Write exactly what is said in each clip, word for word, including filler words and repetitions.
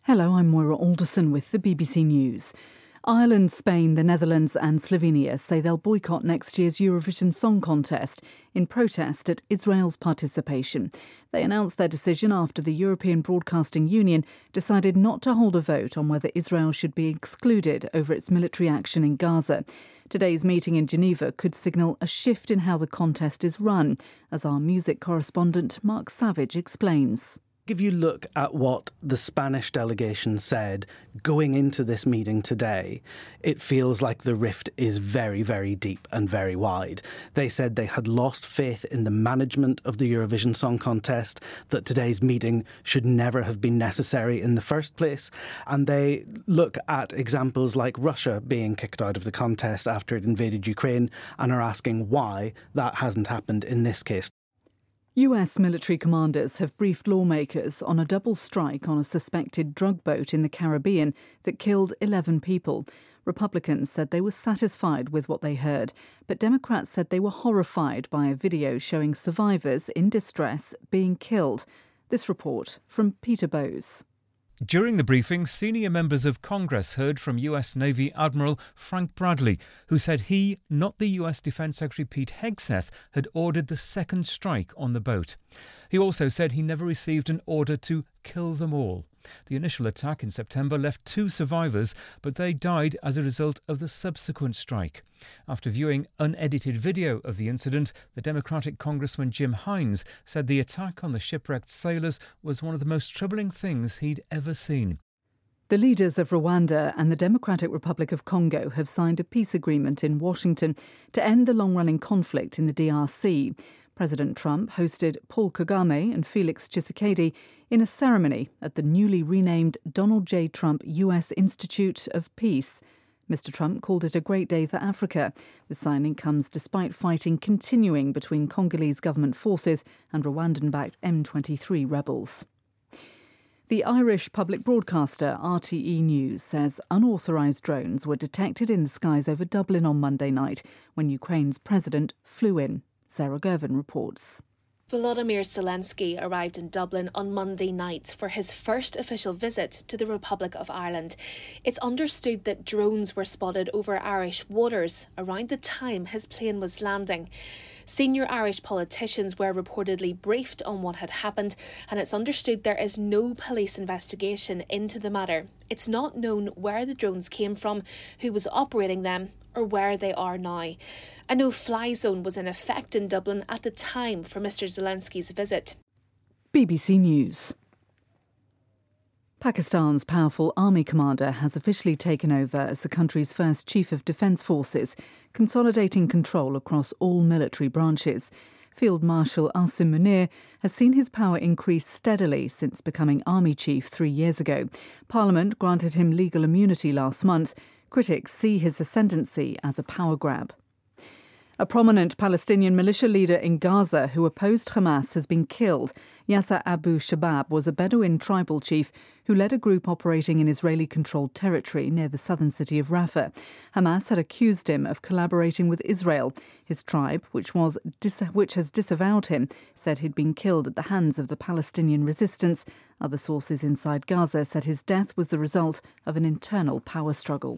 Hello, I'm Moira Alderson with the B B C News. Ireland, Spain, the Netherlands and Slovenia say they'll boycott next year's Eurovision Song Contest in protest at Israel's participation. They announced their decision after the European Broadcasting Union decided not to hold a vote on whether Israel should be excluded over its military action in Gaza. Today's meeting in Geneva could signal a shift in how the contest is run, as our music correspondent Mark Savage explains. If you look at what the Spanish delegation said going into this meeting today, it feels like the rift is very, very deep and very wide. They said they had lost faith in the management of the Eurovision Song Contest, that today's meeting should never have been necessary in the first place. And they look at examples like Russia being kicked out of the contest after it invaded Ukraine and are asking why that hasn't happened in this case. U S military commanders have briefed lawmakers on a double strike on a suspected drug boat in the Caribbean that killed eleven people. Republicans said they were satisfied with what they heard, but Democrats said they were horrified by a video showing survivors in distress being killed. This report from Peter Bowes. During the briefing, senior members of Congress heard from U S Navy Admiral Frank Bradley, who said he, not the U S Defence Secretary Pete Hegseth, had ordered the second strike on the boat. He also said he never received an order to kill them all. The initial attack in September left two survivors, but they died as a result of the subsequent strike. After viewing unedited video of the incident, the Democratic Congressman Jim Hines said the attack on the shipwrecked sailors was one of the most troubling things he'd ever seen. The leaders of Rwanda and the Democratic Republic of Congo have signed a peace agreement in Washington to end the long-running conflict in the D R C. President Trump hosted Paul Kagame and Felix Tshisekedi in a ceremony at the newly renamed Donald J. Trump U S Institute of Peace. Mister Trump called it a great day for Africa. The signing comes despite fighting continuing between Congolese government forces and Rwandan-backed M twenty-three rebels. The Irish public broadcaster R T E News says unauthorised drones were detected in the skies over Dublin on Monday night when Ukraine's president flew in. Sarah Gervin reports. Volodymyr Zelensky arrived in Dublin on Monday night for his first official visit to the Republic of Ireland. It's understood that drones were spotted over Irish waters around the time his plane was landing. Senior Irish politicians were reportedly briefed on what had happened, and it's understood there is no police investigation into the matter. It's not known where the drones came from, who was operating them, or where they are now. A no-fly zone was in effect in Dublin at the time for Mr Zelensky's visit. B B C News. Pakistan's powerful army commander has officially taken over as the country's first chief of defence forces, consolidating control across all military branches. Field Marshal Asim Munir has seen his power increase steadily since becoming army chief three years ago. Parliament granted him legal immunity last month. Critics see his ascendancy as a power grab. A prominent Palestinian militia leader in Gaza who opposed Hamas has been killed. Yasser Abu Shabab was a Bedouin tribal chief who led a group operating in Israeli-controlled territory near the southern city of Rafah. Hamas had accused him of collaborating with Israel. His tribe, which was dis- which has disavowed him, said he'd been killed at the hands of the Palestinian resistance. Other sources inside Gaza said his death was the result of an internal power struggle.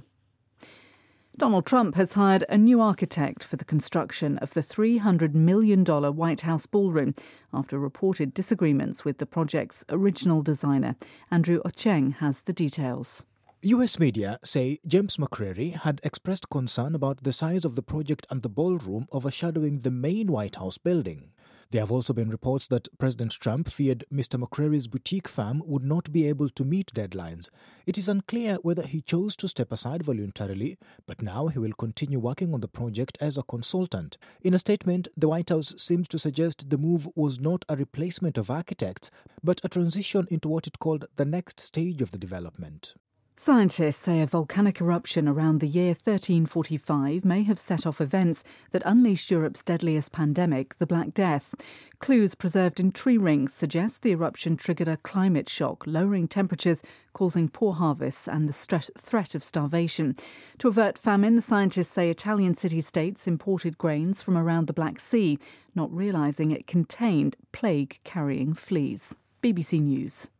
Donald Trump has hired a new architect for the construction of the three hundred million dollars White House ballroom after reported disagreements with the project's original designer. Andrew Ocheng has the details. U S media say James McCreary had expressed concern about the size of the project and the ballroom overshadowing the main White House building. There have also been reports that President Trump feared Mister McCreary's boutique firm would not be able to meet deadlines. It is unclear whether he chose to step aside voluntarily, but now he will continue working on the project as a consultant. In a statement, the White House seemed to suggest the move was not a replacement of architects, but a transition into what it called the next stage of the development. Scientists say a volcanic eruption around the year thirteen forty-five may have set off events that unleashed Europe's deadliest pandemic, the Black Death. Clues preserved in tree rings suggest the eruption triggered a climate shock, lowering temperatures, causing poor harvests and the stre- threat of starvation. To avert famine, the scientists say Italian city-states imported grains from around the Black Sea, not realising it contained plague-carrying fleas. B B C News.